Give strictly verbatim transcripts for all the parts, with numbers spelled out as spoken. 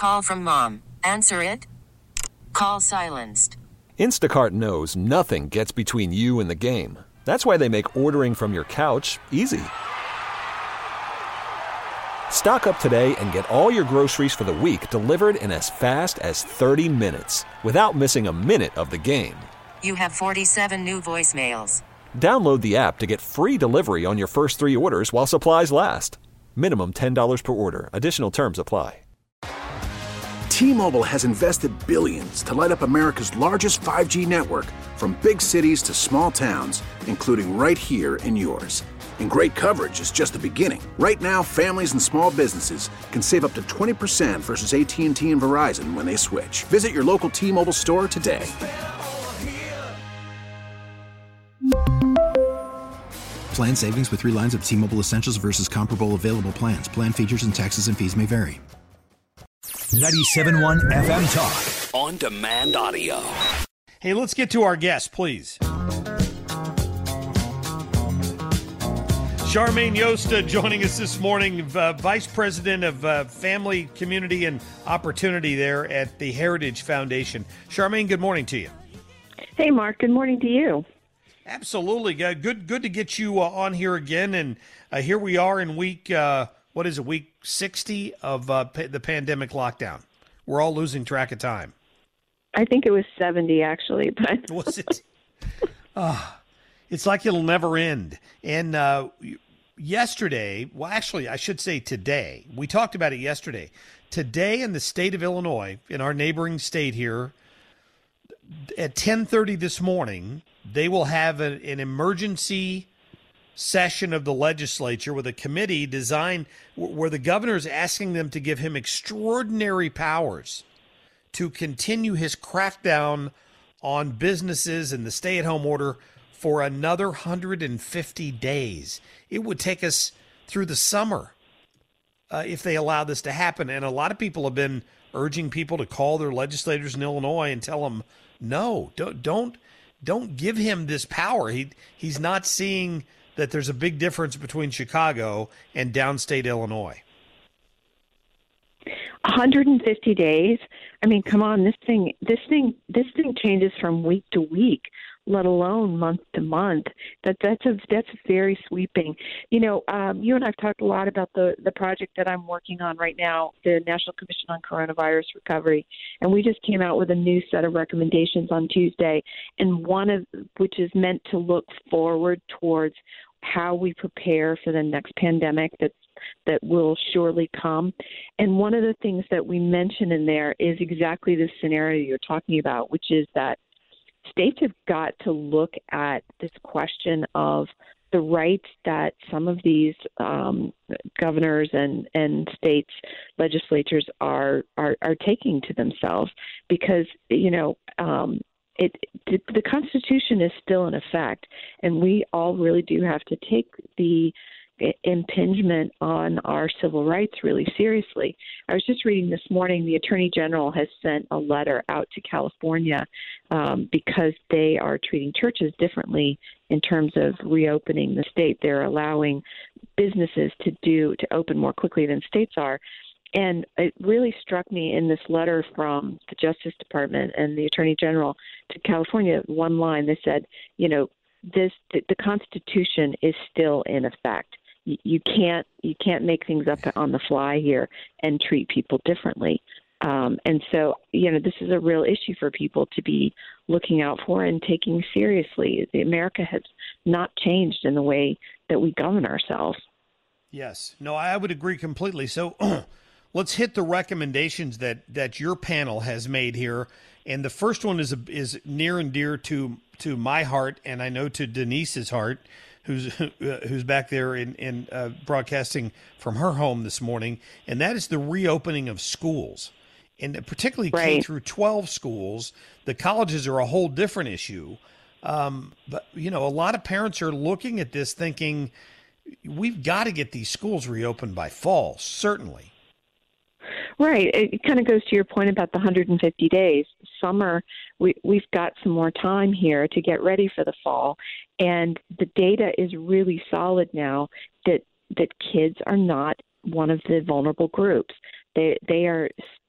Call from mom. Answer it. Call silenced. Instacart knows nothing gets between you and the game. That's why they make ordering from your couch easy. Stock up today and get all your groceries for the week delivered in as fast as thirty minutes without missing a minute of the game. You have forty-seven new voicemails. Download the app to get free delivery on your first three orders while supplies last. Minimum ten dollars per order. Additional terms apply. T-Mobile has invested billions to light up America's largest five G network, from big cities to small towns, including right here in yours. And great coverage is just the beginning. Right now, families and small businesses can save up to twenty percent versus A T and T and Verizon when they switch. Visit your local T-Mobile store today. Plan savings with three lines of T-Mobile Essentials versus comparable available plans. Plan features and taxes and fees may vary. ninety-seven point one F M Talk. On demand audio. Hey, let's get to our guest, please. Charmaine Yosta joining us this morning, uh, Vice President of uh, Family, Community, and Opportunity there at the Heritage Foundation. Charmaine, good morning to you. Hey, Mark. Good morning to you. Absolutely. Uh, good good to get you uh, on here again. And uh, here we are in week, uh, what is it, week sixty of uh, pa- the pandemic lockdown. We're all losing track of time. I think it was seventy, actually. But was it? uh, it's like it'll never end. And uh, yesterday, well, actually, I should say today, we talked about it yesterday. Today in the state of Illinois, in our neighboring state here, at ten thirty this morning, they will have a, an emergency session of the legislature with a committee designed where the governor is asking them to give him extraordinary powers to continue his crackdown on businesses and the stay-at-home order for another one hundred fifty days. It would take us through the summer uh, if they allow this to happen. And a lot of people have been urging people to call their legislators in Illinois and tell them, no, don't don't don't give him this power. He he's not seeing that there's a big difference between Chicago and downstate Illinois. one hundred fifty days. I mean, come on, this thing this thing this thing changes from week to week, let alone month to month. That that's a that's very sweeping. You know, um, you and I've talked a lot about the the project that I'm working on right now, the National Commission on Coronavirus Recovery, and we just came out with a new set of recommendations on Tuesday, and one of which is meant to look forward towards how we prepare for the next pandemic that's that will surely come. And one of the things that we mention in there is exactly the scenario you're talking about, which is that states have got to look at this question of the rights that some of these um, governors and, and states legislatures are, are are taking to themselves, because, you know, um, it the, the Constitution is still in effect, and we all really do have to take the impingement on our civil rights really seriously. I was just reading this morning, the Attorney General has sent a letter out to California um, because they are treating churches differently in terms of reopening the state. They're allowing businesses to do to open more quickly than states are. And it really struck me in this letter from the Justice Department and the Attorney General to California, one line, they said, you know, this the, the Constitution is still in effect. You can't you can't make things up on the fly here and treat people differently. Um, and so, you know, this is a real issue for people to be looking out for and taking seriously. America has not changed in the way that we govern ourselves. Yes. No, I would agree completely. So let's hit the recommendations that, that your panel has made here. And the first one is a, is near and dear to to my heart, and I know to Denise's heart, who's uh, who's back there in, in uh, broadcasting from her home this morning, and that is the reopening of schools, and particularly right. K through twelve schools. The colleges are a whole different issue. Um, but, you know, a lot of parents are looking at this thinking, we've got to get these schools reopened by fall, certainly. Right. It kind of goes to your point about the one hundred fifty days. Summer, we, we've got some more time here to get ready for the fall. And the data is really solid now that that kids are not one of the vulnerable groups. They they are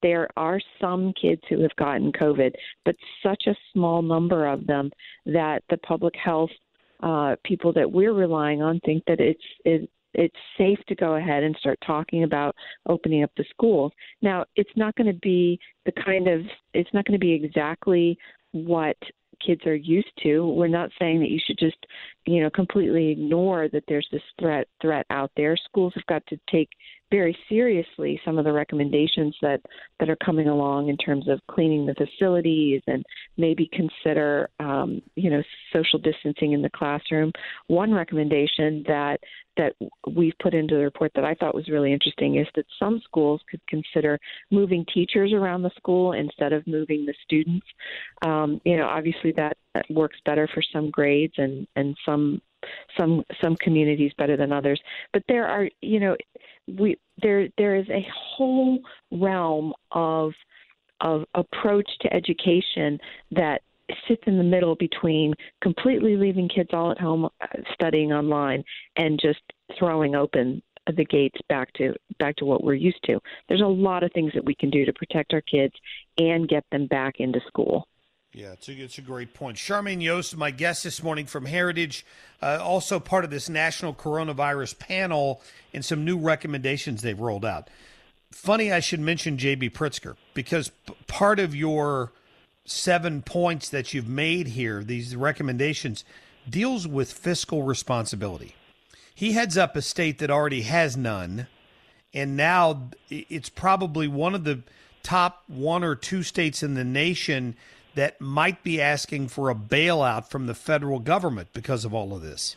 there are some kids who have gotten COVID, but such a small number of them that the public health uh, people that we're relying on think that it's it, it's safe to go ahead and start talking about opening up the schools. Now, it's not going to be the kind of it's not going to be exactly what kids are used to. We're not saying that you should just, you know, completely ignore that there's this threat threat out there. Schools have got to take very seriously some of the recommendations that, that are coming along in terms of cleaning the facilities and maybe consider, um, you know, social distancing in the classroom. One recommendation that that we've put into the report that I thought was really interesting is that some schools could consider moving teachers around the school instead of moving the students. Um, you know, obviously that, that works better for some grades and, and some some some communities better than others. But there are, you know, we there there is a whole realm of of approach to education that sits in the middle between completely leaving kids all at home studying online and just throwing open the gates back to back to what we're used to. There's a lot of things that we can do to protect our kids and get them back into school. Yeah, it's a, it's a great point. Charmaine Yost, my guest this morning from Heritage, uh, also part of this national coronavirus panel and some new recommendations they've rolled out. Funny I should mention J B. Pritzker, because p- part of your seven points that you've made here, these recommendations, deals with fiscal responsibility. He heads up a state that already has none, and now it's probably one of the top one or two states in the nation that might be asking for a bailout from the federal government because of all of this.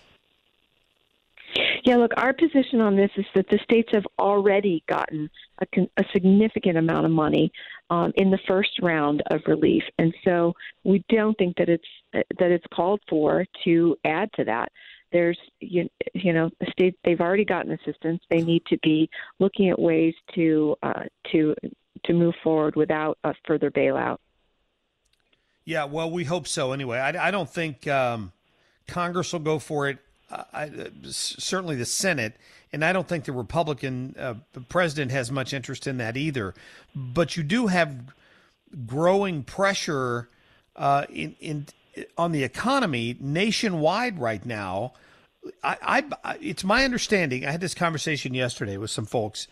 Yeah, look, our position on this is that the states have already gotten a, a significant amount of money um, in the first round of relief, and so we don't think that it's that it's called for to add to that. There's, you, you know, the states, they've already gotten assistance. They need to be looking at ways to uh, to to move forward without a further bailout. Yeah, well, we hope so. Anyway, I, I don't think um, Congress will go for it. Uh, I, uh, certainly the Senate, and I don't think the Republican uh, president has much interest in that either. But you do have growing pressure uh, in in on the economy nationwide right now. I, I it's my understanding. I had this conversation yesterday with some folks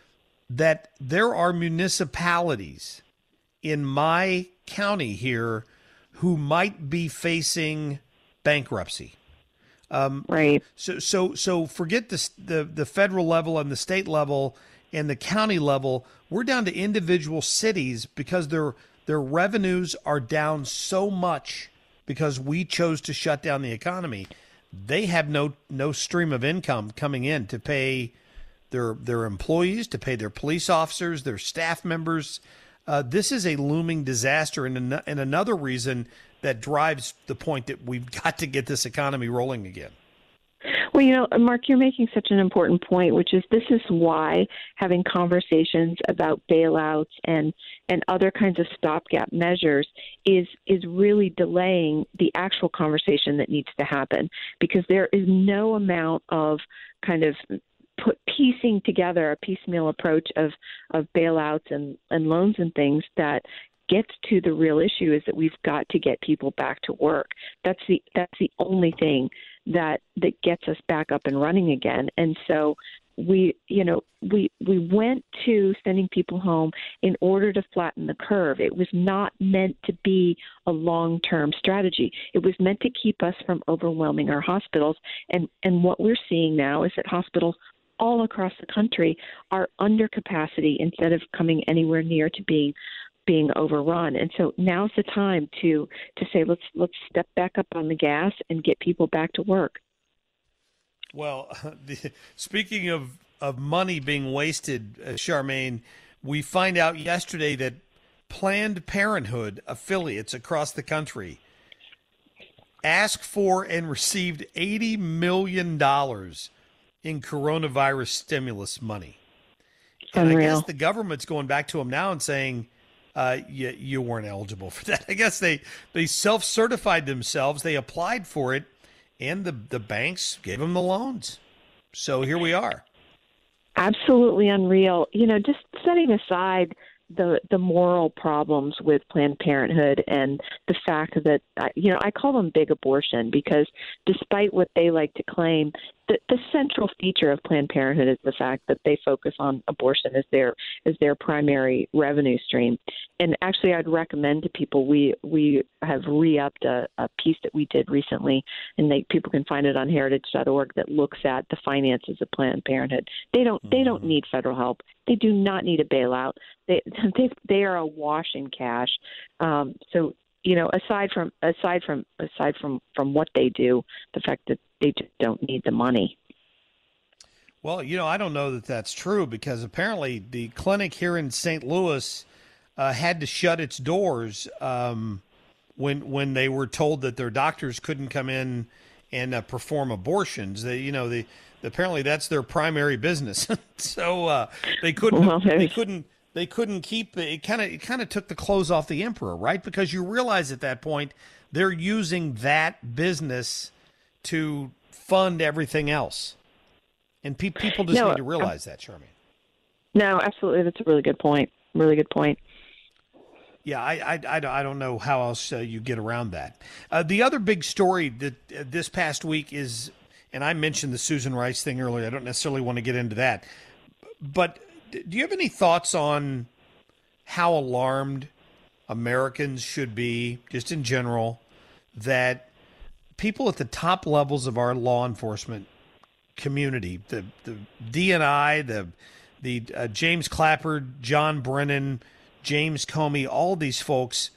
that there are municipalities in my county here who might be facing bankruptcy. Um, right. So, so, so forget the, the the federal level and the state level and the county level. We're down to individual cities because their their revenues are down so much because we chose to shut down the economy. They have no no stream of income coming in to pay their their employees, to pay their police officers, their staff members. Uh, this is a looming disaster, and, an- and another reason that drives the point that we've got to get this economy rolling again. Well, you know, Mark, you're making such an important point, which is this is why having conversations about bailouts and, and other kinds of stopgap measures is is really delaying the actual conversation that needs to happen, because there is no amount of kind of put piecing together a piecemeal approach of, of bailouts and, and loans and things that gets to the real issue is that we've got to get people back to work. That's the that's the only thing that that gets us back up and running again. And so we, you know, we we went to sending people home in order to flatten the curve. It was not meant to be a long-term strategy. It was meant to keep us from overwhelming our hospitals. And and what we're seeing now is that hospitals all across the country are under capacity instead of coming anywhere near to being being overrun. And so now's the time to to say let's let's step back up on the gas and get people back to work. Well, the, speaking of of money being wasted, uh, Charmaine, we find out yesterday that Planned Parenthood affiliates across the country asked for and received eighty million dollars in coronavirus stimulus money. And Unreal. I guess the government's going back to them now and saying, uh, you, you weren't eligible for that. I guess they, they self-certified themselves. They applied for it, and the, the banks gave them the loans. So here we are. Absolutely unreal. You know, just setting aside the the moral problems with Planned Parenthood and the fact that, you know, I call them big abortion because despite what they like to claim, the, the central feature of Planned Parenthood is the fact that they focus on abortion as their as their primary revenue stream. And actually, I'd recommend to people, we we have re-upped a, a piece that we did recently, and they people can find it on heritage dot org, that looks at the finances of Planned Parenthood. They don't mm-hmm. they don't need federal help. They do not need a bailout. They they, they are awash in cash. Um, so you know, aside from aside from aside from, from what they do, the fact that they just don't need the money. Well, you know, I don't know that that's true, because apparently the clinic here in Saint Louis uh, had to shut its doors um, when when they were told that their doctors couldn't come in and uh, perform abortions. They, you know, they apparently that's their primary business. so uh, they couldn't well, they couldn't they couldn't keep it. Kind of it kind of took the clothes off the emperor, right? Because you realize at that point they're using that business to fund everything else. And pe- people just no, need to realize that, Charmaine. No, absolutely. That's a really good point. Really good point. Yeah, I, I, I, I don't know how else uh, you get around that. Uh, the other big story that uh, this past week is, and I mentioned the Susan Rice thing earlier, I don't necessarily want to get into that, but do you have any thoughts on how alarmed Americans should be, just in general, that people at the top levels of our law enforcement community, the the D N I, the the uh, James Clapper, John Brennan, James Comey, all these folks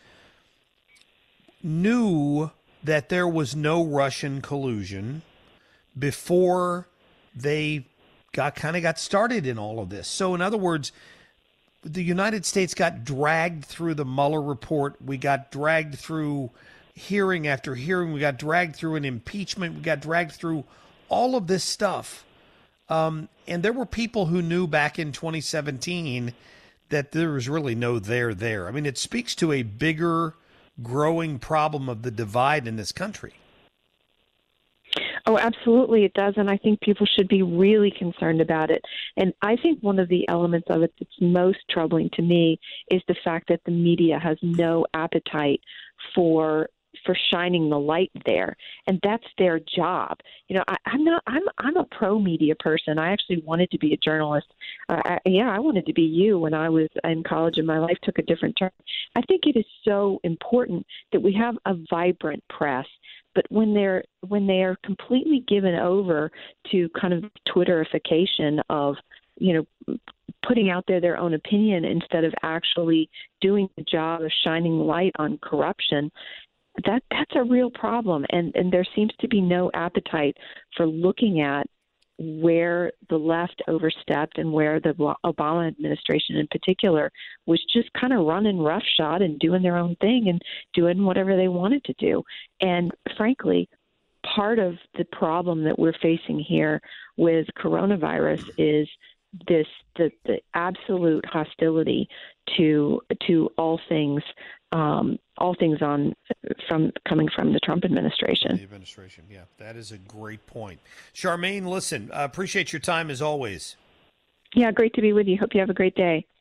knew that there was no Russian collusion before they got kind of got started in all of this. So in other words, the United States got dragged through the Mueller report. We got dragged through hearing after hearing. We got dragged through an impeachment. We got dragged through all of this stuff. Um, and there were people who knew back in twenty seventeen that there was really no there there. I mean, it speaks to a bigger, growing problem of the divide in this country. Oh, absolutely it does, and I think people should be really concerned about it. And I think one of the elements of it that's most troubling to me is the fact that the media has no appetite for for shining the light there, and that's their job. You know, I, I'm not. I'm. I'm a pro media person. I actually wanted to be a journalist. Uh, I, yeah, I wanted to be you when I was in college, and my life took a different turn. I think it is so important that we have a vibrant press. But when they're when they are completely given over to kind of Twitterification of, you know, putting out there their own opinion instead of actually doing the job of shining light on corruption, that that's a real problem. And, and there seems to be no appetite for looking at where the left overstepped and where the Obama administration in particular was just kind of running roughshod and doing their own thing and doing whatever they wanted to do. And frankly, part of the problem that we're facing here with coronavirus is this the, the absolute hostility to to all things um, all things on from coming from the Trump administration. The administration, yeah, that is a great point. Charmaine, listen, I appreciate your time as always. Yeah, great to be with you. Hope you have a great day.